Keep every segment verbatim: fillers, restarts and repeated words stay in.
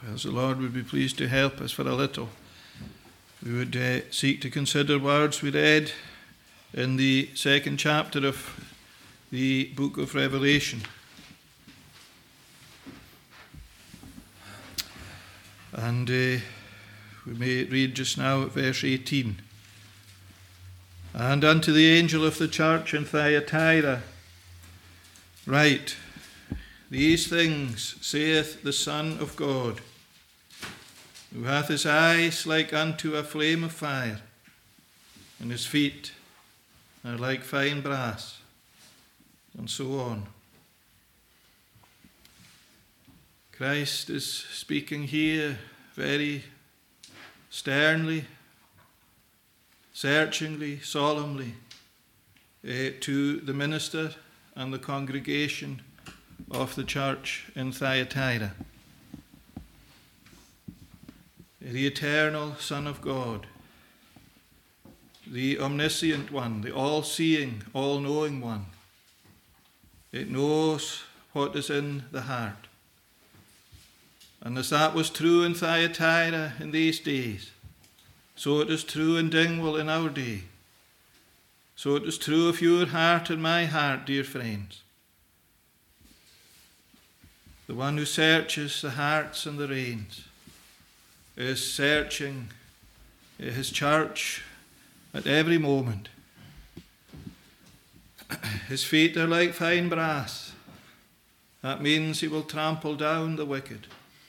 As the Lord would be pleased to help us for a little, we would uh, seek to consider words we read in the second chapter of the book of Revelation. And uh, we may read just now at verse eighteen. And unto the angel of the church in Thyatira write, These things saith the Son of God, who hath his eyes like unto a flame of fire, and his feet are like fine brass, and so on. Christ is speaking here very sternly, searchingly, solemnly uh, to the minister and the congregation of the church in Thyatira. The eternal Son of God, the omniscient one, the all-seeing, all-knowing one. It knows what is in the heart. And as that was true in Thyatira in these days, so it is true in Dingwall in our day. So it is true of your heart and my heart, dear friends. The one who searches the hearts and the reins is searching his church at every moment. His feet are like fine brass. That means he will trample down the wicked.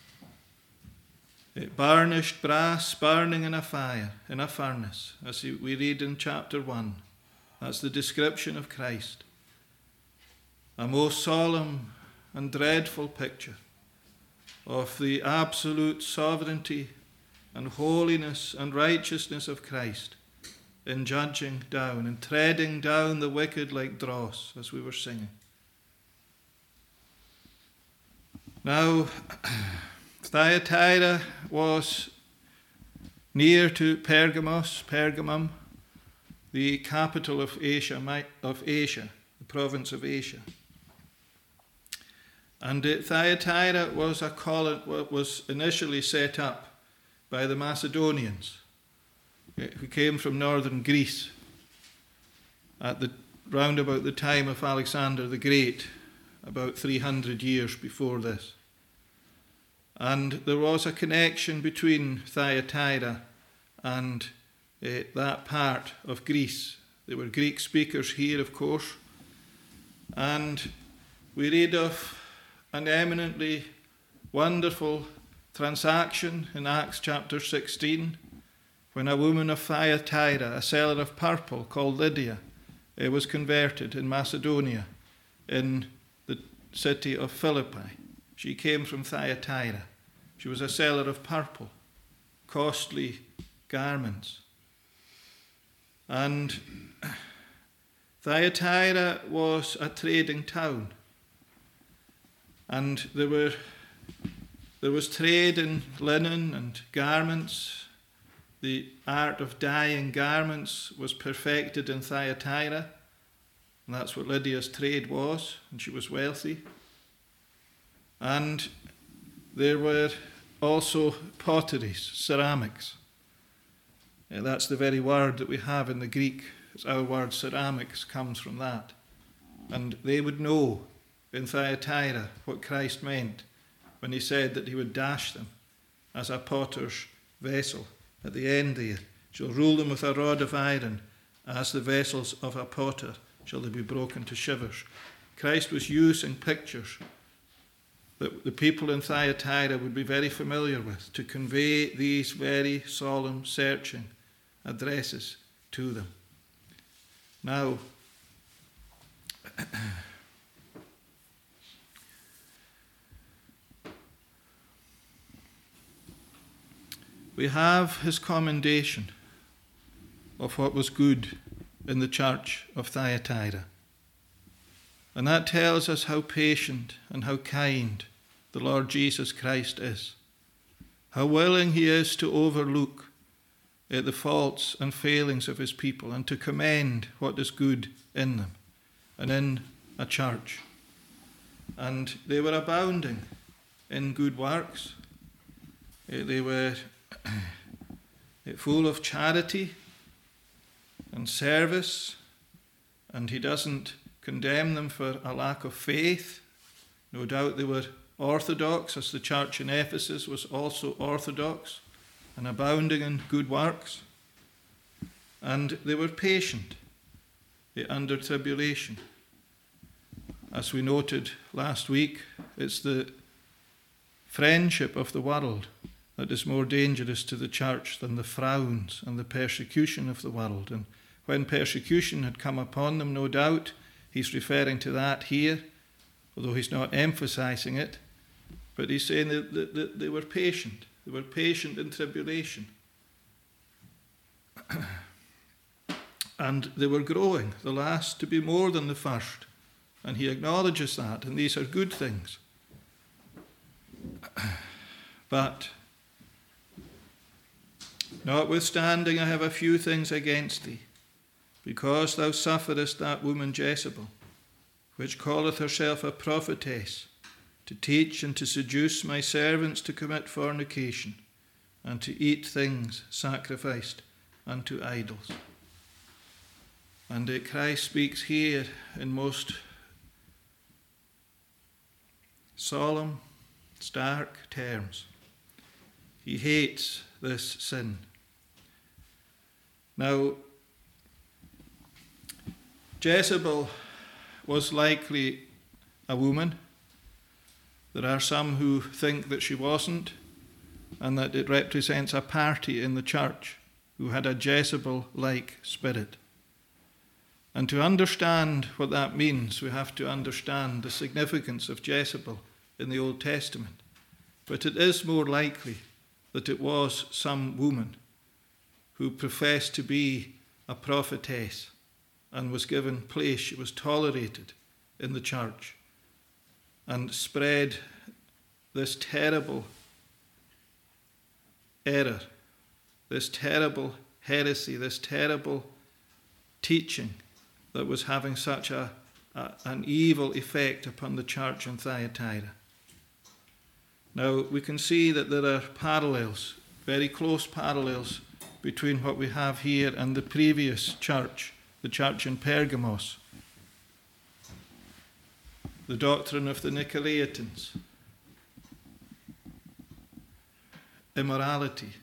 It burnished brass burning in a fire, in a furnace, as we read in chapter one. That's the description of Christ. A most solemn and dreadful picture of the absolute sovereignty and holiness and righteousness of Christ in judging down and treading down the wicked like dross, as we were singing. Now, Thyatira was near to Pergamos, Pergamum, the capital of Asia, of Asia, the province of Asia. And Thyatira was a colony, was initially set up by the Macedonians, who came from northern Greece at the round about the time of Alexander the Great, about three hundred years before this. And there was a connection between Thyatira and uh, that part of Greece. There were Greek speakers here, of course. And we read of an eminently wonderful transaction in Acts chapter sixteen, when a woman of Thyatira, a seller of purple called Lydia, uh, was converted in Macedonia, in the city of Philippi. She came from Thyatira. She was a seller of purple, costly garments. And Thyatira was a trading town. And there were there was trade in linen and garments. The art of dyeing garments was perfected in Thyatira. And that's what Lydia's trade was, and she was wealthy. And there were also potteries, ceramics. And that's the very word that we have in the Greek. It's our word ceramics comes from that. And they would know in Thyatira what Christ meant when he said that he would dash them as a potter's vessel. At the end there, shall rule them with a rod of iron, as the vessels of a potter shall they be broken to shivers. Christ was using pictures that the people in Thyatira would be very familiar with to convey these very solemn, searching addresses to them. Now, we have his commendation of what was good in the church of Thyatira. And that tells us how patient and how kind the Lord Jesus Christ is. How willing he is to overlook uh, the faults and failings of his people and to commend what is good in them and in a church. And they were abounding in good works. They were full of charity and service, and he doesn't condemn them for a lack of faith. No doubt they were orthodox, as the church in Ephesus was also orthodox and abounding in good works. And they were patient under tribulation. As we noted last week, it's the friendship of the world that is more dangerous to the church than the frowns and the persecution of the world. And when persecution had come upon them, no doubt, he's referring to that here, although he's not emphasizing it, but he's saying that, that, that they were patient. They were patient in tribulation. And they were growing, the last to be more than the first. And he acknowledges that, and these are good things. But, notwithstanding, I have a few things against thee, because thou sufferest that woman Jezebel, which calleth herself a prophetess, to teach and to seduce my servants to commit fornication, and to eat things sacrificed unto idols. And Christ speaks here in most solemn, stark terms. He hates this sin. Now, Jezebel was likely a woman. There are some who think that she wasn't, and that it represents a party in the church who had a Jezebel-like spirit. And to understand what that means, we have to understand the significance of Jezebel in the Old Testament. But it is more likely that it was some woman who professed to be a prophetess and was given place. She was tolerated in the church and spread this terrible error, this terrible heresy, this terrible teaching that was having such a, a, an evil effect upon the church in Thyatira. Now, we can see that there are parallels, very close parallels, between what we have here and the previous church, the church in Pergamos. The doctrine of the Nicolaitans, immorality,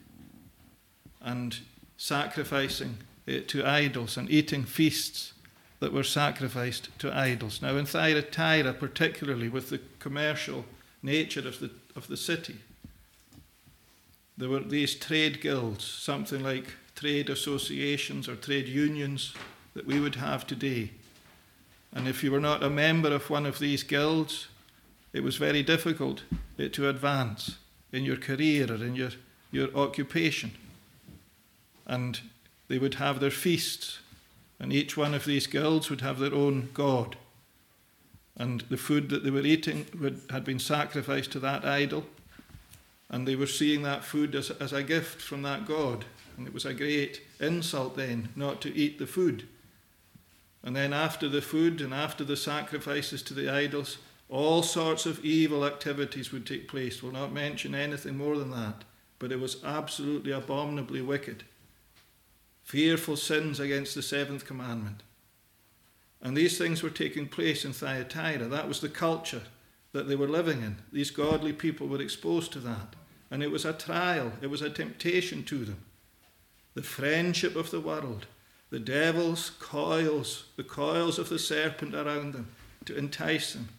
and sacrificing it to idols and eating feasts that were sacrificed to idols. Now in Thyatira, particularly with the commercial nature of the, of the city, there were these trade guilds, something like trade associations or trade unions that we would have today. And if you were not a member of one of these guilds, it was very difficult to advance in your career or in your, your occupation. And they would have their feasts, and each one of these guilds would have their own god. And the food that they were eating would, had been sacrificed to that idol, and they were seeing that food as, as a gift from that god. And it was a great insult then not to eat the food. And then after the food and after the sacrifices to the idols, all sorts of evil activities would take place. We'll not mention anything more than that, but it was absolutely abominably wicked. Fearful sins against the seventh commandment. And these things were taking place in Thyatira. That was the culture that they were living in. These godly people were exposed to that. And it was a trial, it was a temptation to them. The friendship of the world, the devil's coils, the coils of the serpent around them to entice them,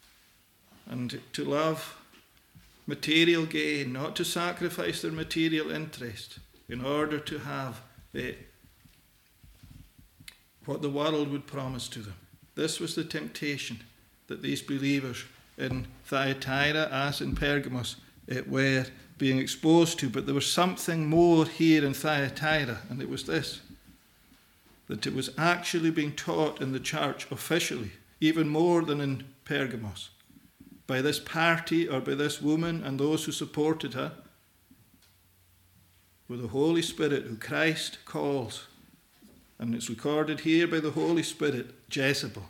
and to love material gain, not to sacrifice their material interest in order to have the, what the world would promise to them. This was the temptation that these believers in Thyatira, as in Pergamos, it were being exposed to. But there was something more here in Thyatira, and it was this, that it was actually being taught in the church officially, even more than in Pergamos, by this party or by this woman and those who supported her, with the Holy Spirit who Christ calls, and it's recorded here by the Holy Spirit, Jezebel.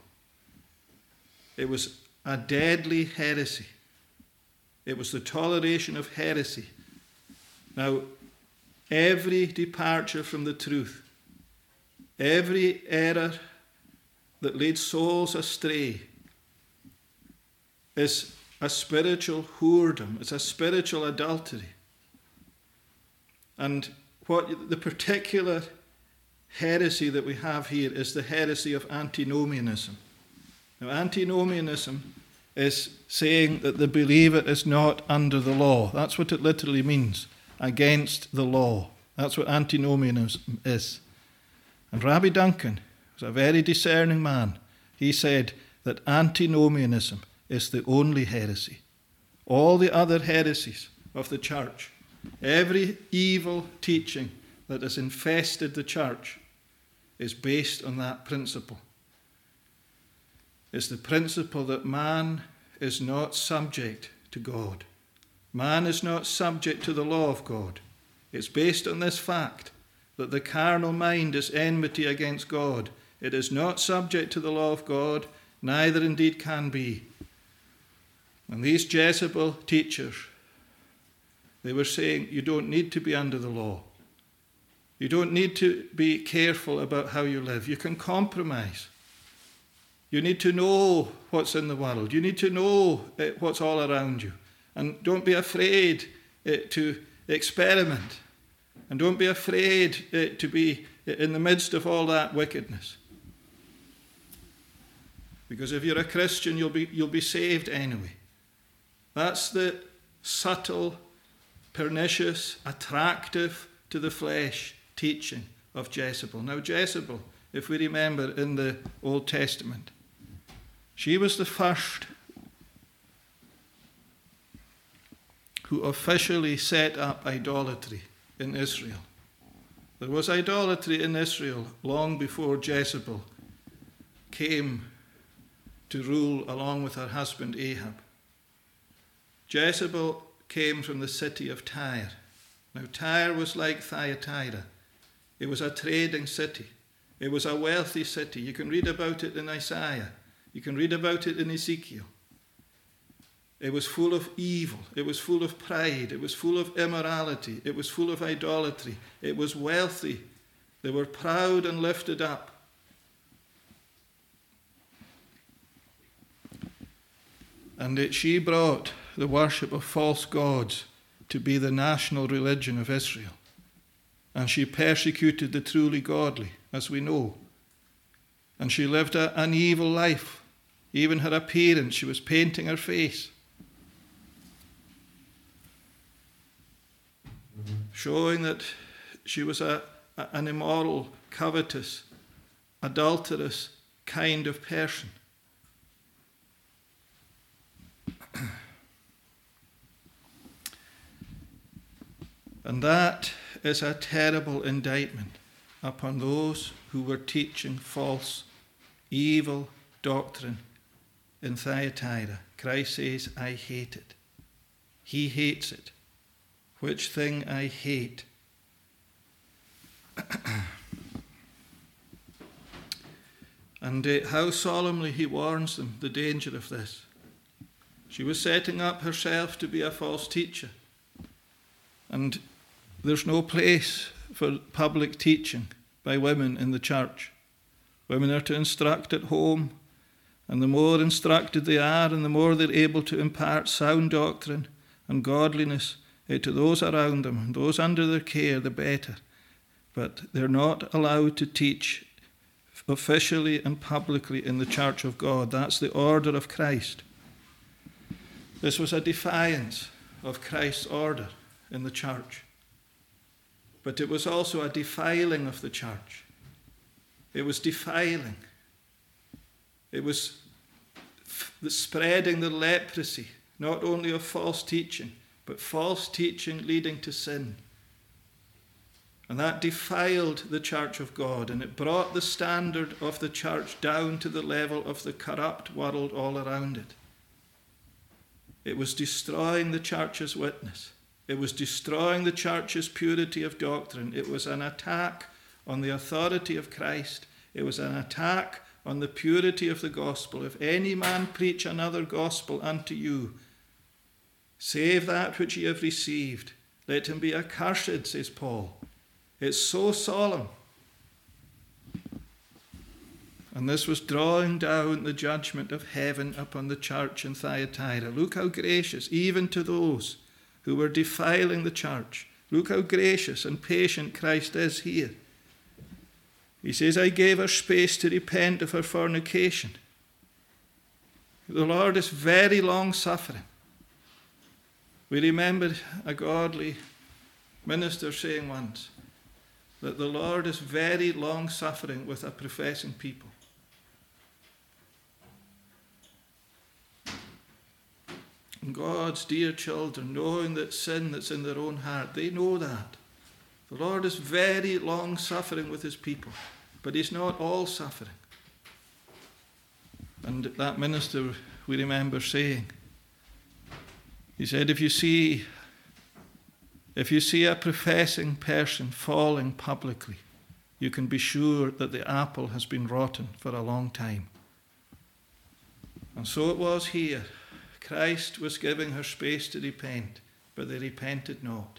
It was a deadly heresy. It was the toleration of heresy Now, every departure from the truth, every error that leads souls astray is a spiritual whoredom, it's a spiritual adultery. And what the particular heresy that we have here is the heresy of antinomianism. Now, antinomianism is saying that the believer is not under the law. That's what it literally means, against the law. That's what antinomianism is. And Rabbi Duncan was a very discerning man. He said that antinomianism is the only heresy. All the other heresies of the church, every evil teaching that has infested the church, is based on that principle. It's the principle that man is not subject to God. Man is not subject to the law of God. It's based on this fact that the carnal mind is enmity against God. It is not subject to the law of God, neither indeed can be. And these Jezebel teachers, they were saying, you don't need to be under the law. You don't need to be careful about how you live. You can compromise. You need to know what's in the world. You need to know uh, what's all around you. And don't be afraid uh, to experiment. And don't be afraid uh, to be in the midst of all that wickedness. Because if you're a Christian, you'll be, you'll be saved anyway. That's the subtle, pernicious, attractive to the flesh teaching of Jezebel. Now, Jezebel, if we remember in the Old Testament, she was the first who officially set up idolatry in Israel. There was idolatry in Israel long before Jezebel came to rule along with her husband Ahab. Jezebel came from the city of Tyre. Now, Tyre was like Thyatira. It was a trading city. It was a wealthy city. You can read about it in Isaiah. You can read about it in Ezekiel. It was full of evil. It was full of pride. It was full of immorality. It was full of idolatry. It was wealthy. They were proud and lifted up. And it, she brought the worship of false gods to be the national religion of Israel. And she persecuted the truly godly, as we know. And she lived a, an evil life. Even her appearance, she was painting her face, showing that she was a, a, an immoral, covetous, adulterous kind of person. And that is a terrible indictment upon those who were teaching false, evil doctrine in Thyatira. Christ says, I hate it. He hates it. Which thing I hate. And uh, how solemnly he warns them the danger of this. She was setting up herself to be a false teacher. And there's no place for public teaching by women in the church. Women are to instruct at home, and the more instructed they are, and the more they're able to impart sound doctrine and godliness to those around them, and those under their care, the better. But they're not allowed to teach officially and publicly in the church of God. That's the order of Christ. This was a defiance of Christ's order in the church. But it was also a defiling of the church. It was defiling. It was f- spreading the leprosy, not only of false teaching, but false teaching leading to sin. And that defiled the church of God, and it brought the standard of the church down to the level of the corrupt world all around it. It was destroying the church's witness. It was destroying the church's purity of doctrine. It was an attack on the authority of Christ. It was an attack on the purity of the gospel. If any man preach another gospel unto you, save that which ye have received, Let him be accursed, says Paul. It's so solemn. And this was drawing down the judgment of heaven upon the church in Thyatira. Look how gracious, even to those who were defiling the church. Look how gracious and patient Christ is here. He says, I gave her space to repent of her fornication. The Lord is very long-suffering. We remember a godly minister saying once that the Lord is very long-suffering with a professing people. And God's dear children, knowing that sin that's in their own heart, they know that. The Lord is very long-suffering with his people, but he's not all-suffering. And that minister, we remember saying, he said, if you see, if you see a professing person falling publicly, you can be sure that the apple has been rotten for a long time. And so it was here. Christ was giving her space to repent, but they repented not.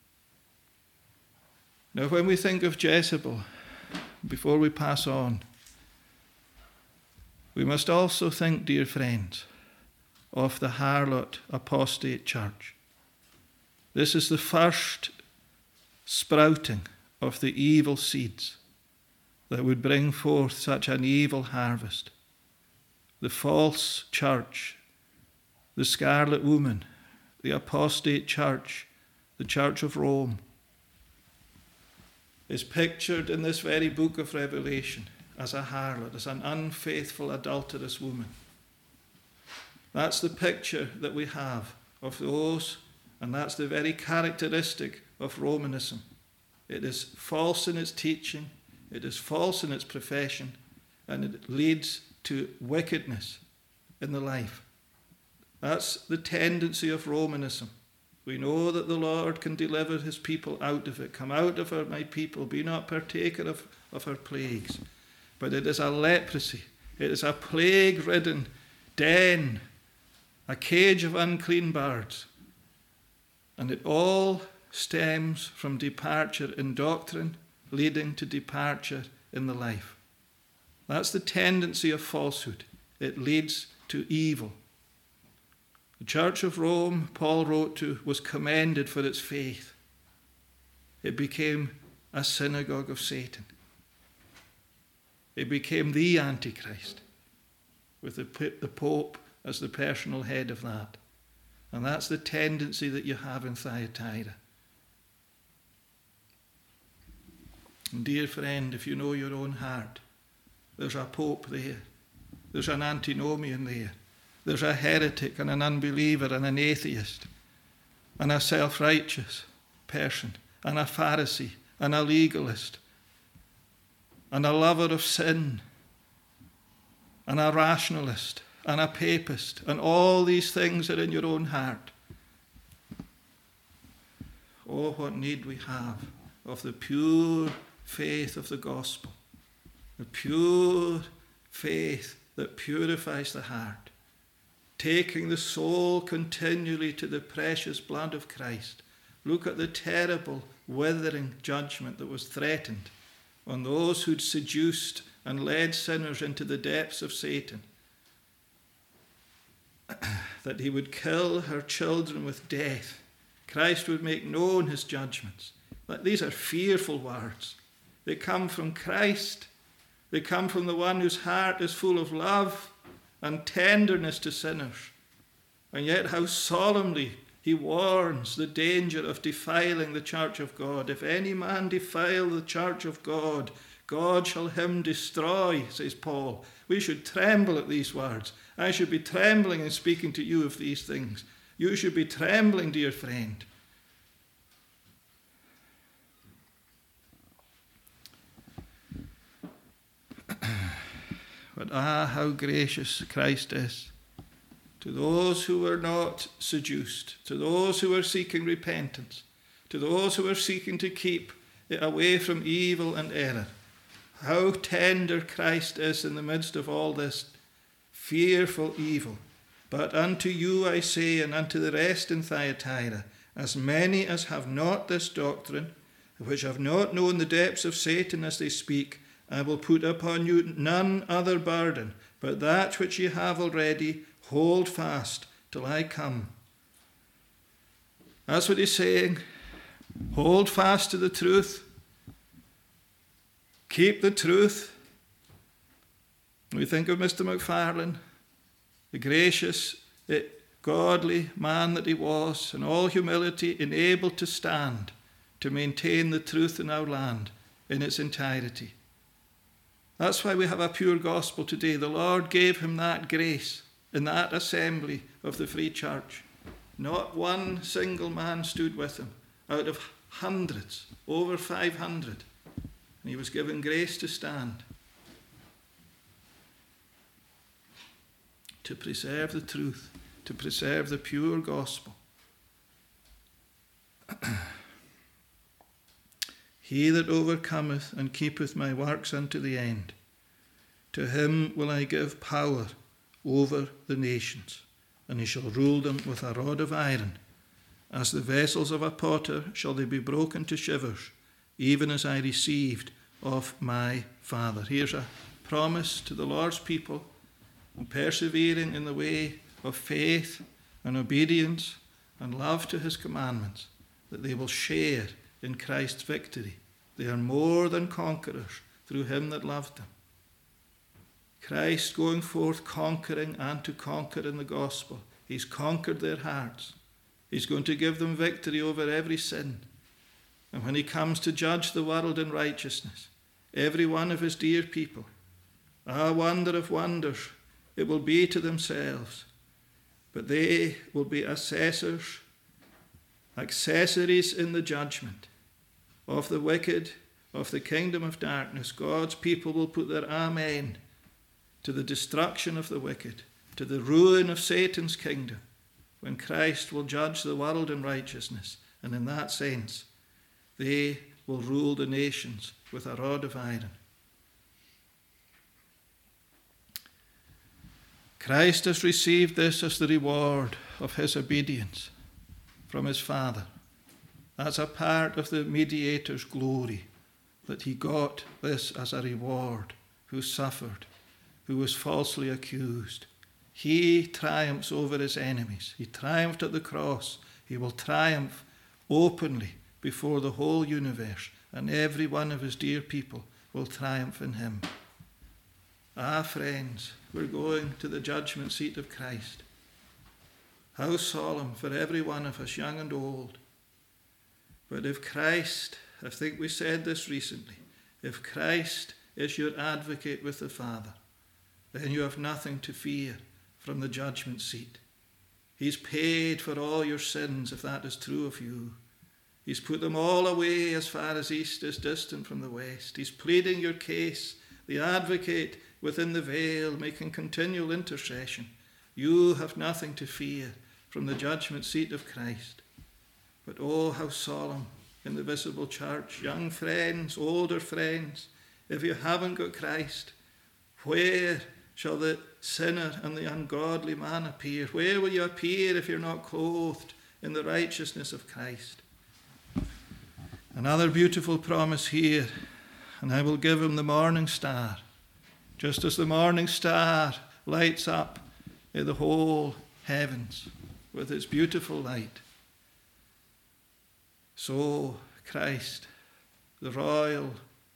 Now, when we think of Jezebel, before we pass on, we must also think, dear friends, of the harlot apostate church. This is the first sprouting of the evil seeds that would bring forth such an evil harvest. The false church, the scarlet woman, the apostate church, the Church of Rome, is pictured in this very book of Revelation as a harlot, as an unfaithful, adulterous woman. That's the picture that we have of those, and that's the very characteristic of Romanism. It is false in its teaching, it is false in its profession, and it leads to wickedness in the life. That's the tendency of Romanism. We know that the Lord can deliver his people out of it. Come out of her, my people, be not partaker of, of her plagues. But it is a leprosy. It is a plague-ridden den, a cage of unclean birds. And it all stems from departure in doctrine, leading to departure in the life. That's the tendency of falsehood. It leads to evil. The Church of Rome, Paul wrote to, was commended for its faith. It became a synagogue of Satan. It became the Antichrist, with the, the Pope as the personal head of that. And that's the tendency that you have in Thyatira. And dear friend, if you know your own heart, there's a Pope there. There's an antinomian there. There's a heretic and an unbeliever and an atheist and a self-righteous person and a Pharisee and a legalist and a lover of sin and a rationalist and a papist, and all these things are in your own heart. Oh, what need we have of the pure faith of the gospel, the pure faith that purifies the heart, taking the soul continually to the precious blood of Christ. Look at the terrible, withering judgment that was threatened on those who'd seduced and led sinners into the depths of Satan, that he would kill her children with death. Christ would make known his judgments. But these are fearful words. They come from Christ. They come from the one whose heart is full of love and tenderness to sinners. And yet how solemnly he warns the danger of defiling the church of God. If any man defile the church of God, God shall him destroy, says Paul. We should tremble at these words. I should be trembling in speaking to you of these things. You should be trembling, dear friend. But ah, how gracious Christ is to those who were not seduced, to those who were seeking repentance, to those who were seeking to keep it away from evil and error. How tender Christ is in the midst of all this fearful evil. But unto you I say, and unto the rest in Thyatira, As many as have not this doctrine, which have not known the depths of Satan as they speak, I will put upon you none other burden, but that which ye have already, hold fast till I come. That's what he's saying. Hold fast to the truth. Keep the truth. We think of Mister Macfarlane, the gracious, godly man that he was, in all humility, enabled to stand, to maintain the truth in our land in its entirety. That's why we have a pure gospel today. The Lord gave him that grace in that assembly of the Free Church. Not one single man stood with him out of hundreds, over five hundred. And he was given grace to stand, to preserve the truth, to preserve the pure gospel. He that overcometh and keepeth my works unto the end, to him will I give power over the nations, and he shall rule them with a rod of iron. As the vessels of a potter shall they be broken to shivers, even as I received of my Father. Here's a promise to the Lord's people, and persevering in the way of faith and obedience and love to his commandments, that they will share in Christ's victory. They are more than conquerors through him that loved them. Christ going forth conquering and to conquer in the gospel. He's conquered their hearts. He's going to give them victory over every sin. And when he comes to judge the world in righteousness, every one of his dear people, ah, wonder of wonders, it will be to themselves. But they will be assessors, accessories in the judgment of the wicked, of the kingdom of darkness. God's people will put their amen to the destruction of the wicked, to the ruin of Satan's kingdom, when Christ will judge the world in righteousness. And in that sense, they will rule the nations with a rod of iron. Christ has received this as the reward of his obedience from his Father. That's a part of the mediator's glory, that he got this as a reward, who suffered, who was falsely accused. He triumphs over his enemies. He triumphed at the cross. He will triumph openly before the whole universe, and every one of his dear people will triumph in him. Ah, friends, we're going to the judgment seat of Christ. How solemn for every one of us, young and old. But if Christ, I think we said this recently, if Christ is your advocate with the Father, then you have nothing to fear from the judgment seat. He's paid for all your sins, if that is true of you. He's put them all away as far as east is distant from the west. He's pleading your case, the advocate within the veil, making continual intercession. You have nothing to fear from the judgment seat of Christ. But oh, how solemn in the visible church, young friends, older friends, if you haven't got Christ, where shall the sinner and the ungodly man appear? Where will you appear if you're not clothed in the righteousness of Christ? Another beautiful promise here, and I will give him the morning star, just as the morning star lights up in the whole heavens with its beautiful light. So Christ, the royal,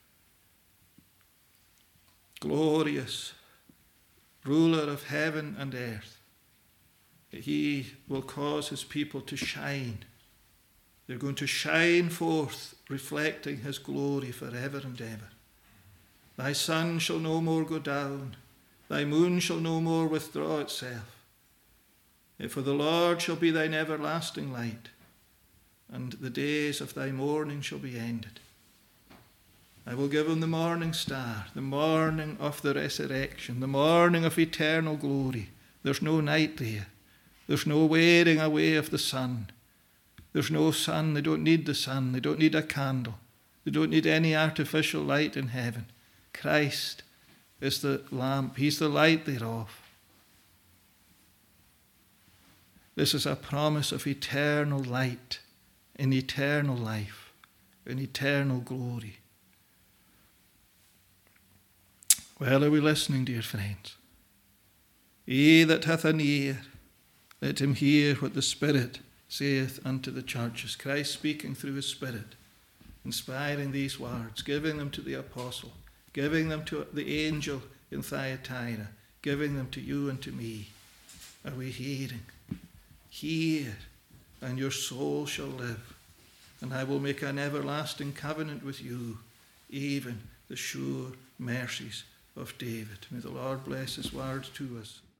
glorious ruler of heaven and earth, he will cause his people to shine. They're going to shine forth, reflecting his glory forever and ever. Thy sun shall no more go down, thy moon shall no more withdraw itself. For the Lord shall be thine everlasting light, and the days of thy mourning shall be ended. I will give him the morning star, the morning of the resurrection, the morning of eternal glory. There's no night there. There's no wearing away of the sun. There's no sun. They don't need the sun. They don't need a candle. They don't need any artificial light in heaven. Christ is the lamp. He's the light thereof. This is a promise of eternal light in eternal life, in eternal glory. Well, are we listening, dear friends? He that hath an ear, let him hear what the Spirit saith unto the churches. Christ speaking through his Spirit, inspiring these words, giving them to the apostle, giving them to the angel in Thyatira, giving them to you and to me. Are we hearing? Hear, and your soul shall live, and I will make an everlasting covenant with you, even the sure mercies of David. May the Lord bless his words to us.